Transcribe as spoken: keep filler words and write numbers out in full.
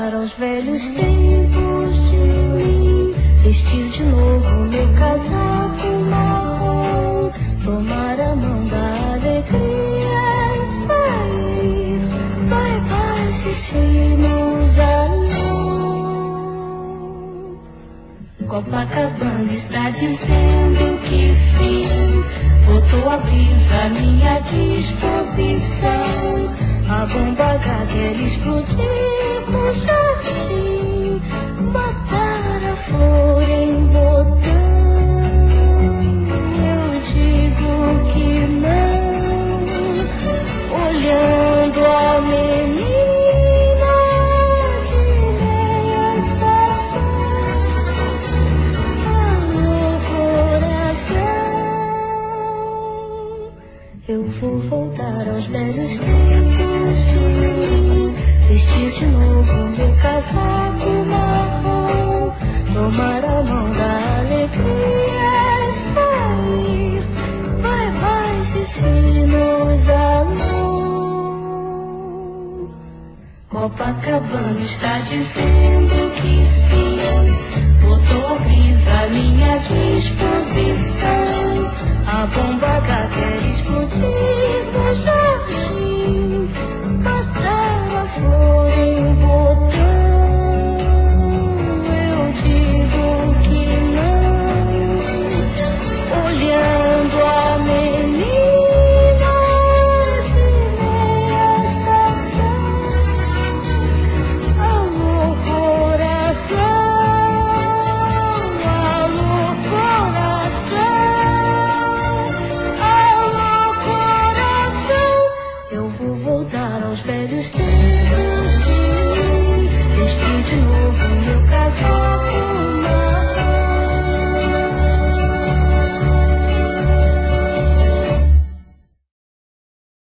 voltar aos velhos tempos de mim, vestir de novo meu casaco marrom, tomar a mão da alegria e sair. Vai, vai, Cicinos, alô. Copacabana está dizendo que sim, botou a brisa à minha disposição. A bomba H quer explodir no jardim, matar a flor em botão. Eu digo que não, olhando a menina de meia estação. Alô, coração, eu vou voltar aos velhos tempos de mim, vestir de novo meu casaco marrom, tomar a mão da alegria e sair. Vai, vai, Cicinos, alô. Copacabana está dizendo que sim, botou a brisa à minha disposição. A bomba H quer explodir no jardim, matar a flor em botão. Eu digo que não, olhando a menina de meia estação. Alô, coração, alô, coração. Eu vou voltar aos velhos tempos de mim, vestir de novo meu casaco